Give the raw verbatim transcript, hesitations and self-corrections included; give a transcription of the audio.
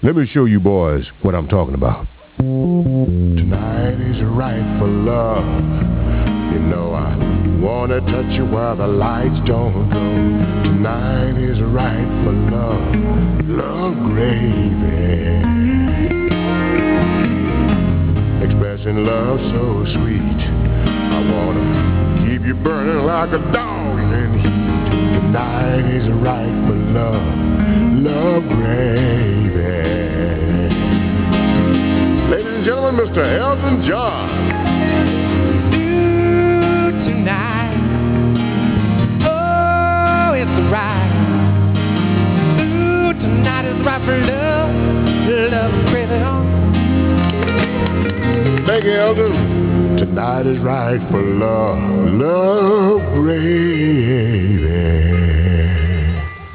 Let me show you boys what I'm talking about. Tonight is right for love. You know I wanna touch you while the lights don't go. Tonight is right for love. Love gravy. Expressing love so sweet. I wanna keep you burning like a dog in heat. Tonight is right for love. Love gravy. Ladies and gentlemen, Mister Elton John. Ooh, tonight, oh, it's right. Ooh, tonight is right for love, love gravy on. Thank you, Elton. Tonight is right for love, love gravy.